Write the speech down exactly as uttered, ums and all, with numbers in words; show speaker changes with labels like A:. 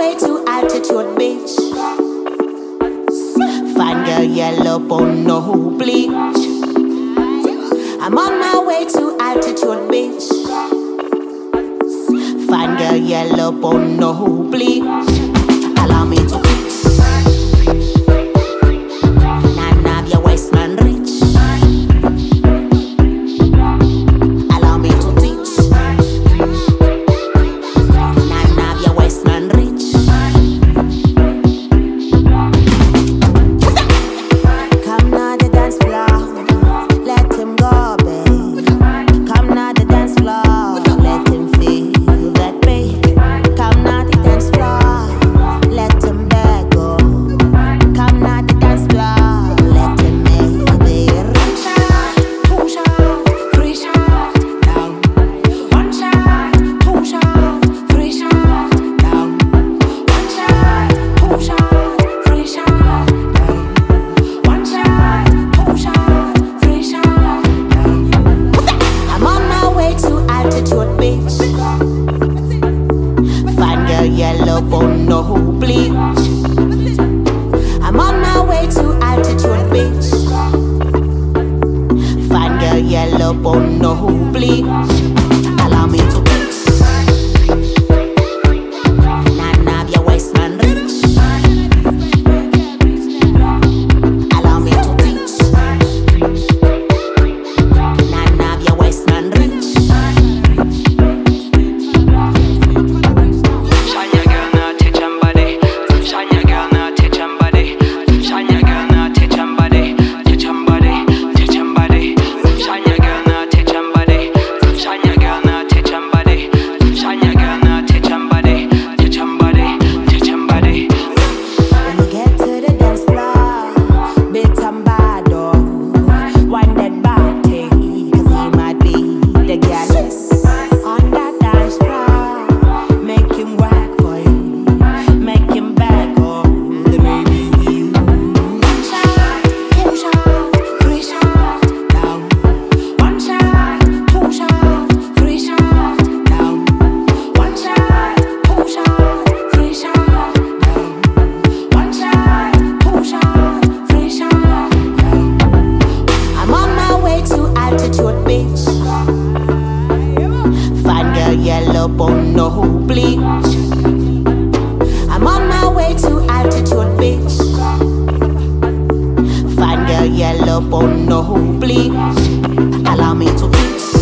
A: way to altitude beach. Fine girl yellow bone no bleach. I'm on my way to altitude beach. Fine girl yellow bone no bleach. Allow me to teach. None of your waste man rich. Allow me to teach. None of your waste man rich. Come now the dance floor, let him go, babe. Come now the dance floor, let him feel that beat. Come now the dance floor, let him beg go. Come now the dance floor, let him make it reach out, two shot, three shot, down. One shot, two shot, three shot, down. One shot, two shot, three shot, down. One shot, two shot, three shot, down. I'm on my way to altitude beach. Fine girl yellow bone no bleach. I'm on my way to altitude beach. Fine girl yellow bone no bleach. Allow me to teach. None of your waste man rich. Allow me to teach. None of your waste man rich.
B: Shine your girl now, teach 'em body. Shine your girl now, teach 'em body. Shine your girl now, teach 'em body. Teach 'em body, teach 'em body. Shine your girl now, teach 'em body. Shine your girl now, teach 'em body. Shine your girl now, teach 'em body. Teach 'em body, teach 'em body.
A: When you get to the dance floor, bit and bad oh. One dead body, cause he might be the gallus. On that dance floor, make him work for you. Make him back oh, the baby you. One shot, two shot, three shot, down. One shot, two shot, three shot, down. One shot, two shot, three shot, down. One shot, two shot, three shot, down. I'm on my way to altitude beach. Fine girl yellow bone no bleach. I'm on my way to altitude beach. Fine girl yellow bone no bleach. Allow me to teach.